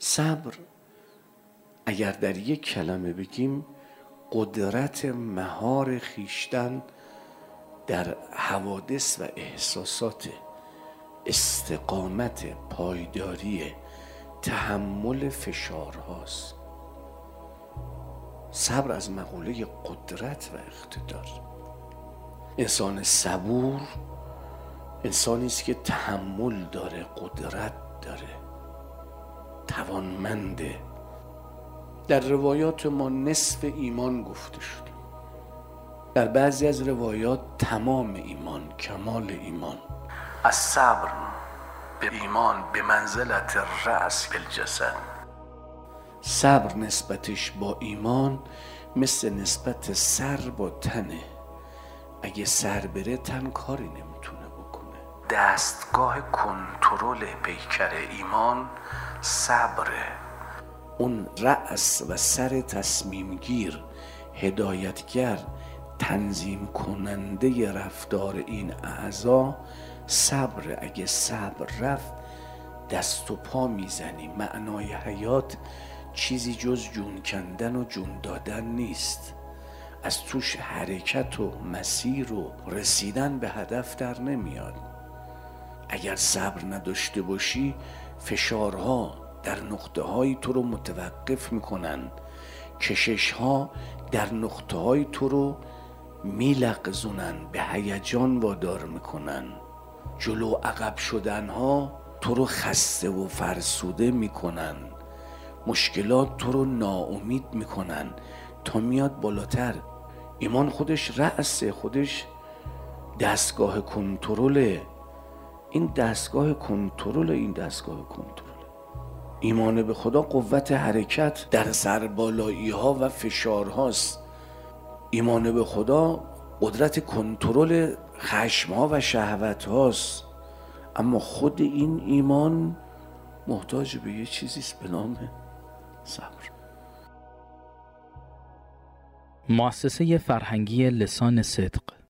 صبر اگر در یک کلمه بگیم قدرت مهار خیشتن در حوادث و احساسات، استقامت، پایداری، تحمل فشارهاست. صبر از مقوله قدرت و اقتدار. انسان صبور انسانی است که تحمل داره، قدرت داره، توانمنده. در روایات ما نصف ایمان گفته شد، در بعضی از روایات تمام ایمان، کمال ایمان. از صبر به ایمان به منزلت رأس الجسد. صبر نسبتش با ایمان مثل نسبت سر با تنه. اگه سر بره تن کاری نمیتونه بکنه. دستگاه کنترل پیکر ایمان صبره. اون رأس و سر تصمیم گیر، هدایتگر، تنظیم کننده رفتار این اعضا صبر. اگه صبر رفت دست و پا میزنی. معنای حیات چیزی جز جون کندن و جون دادن نیست. از توش حرکت و مسیر و رسیدن به هدف در نمیاد. اگر صبر نداشته باشی فشارها در نقطه هایی تو رو متوقف میکنن، کشش ها در نقطه های تو رو میلغزونن، به هیجان وادار میکنن. جلو عقب شدن ها تو رو خسته و فرسوده میکنن. مشکلات تو رو ناامید میکنن تا میاد بالاتر. ایمان خودش رأسه، خودش دستگاه کنترل. این دستگاه کنترل ایمان به خدا قوت حرکت در سربالایی ها و فشار هاست. ایمان به خدا قدرت کنترل خشم ها و شهوت هاست. اما خود این ایمان محتاج به یه چیزیست به نام صبر. مؤسسه فرهنگی لسان صدق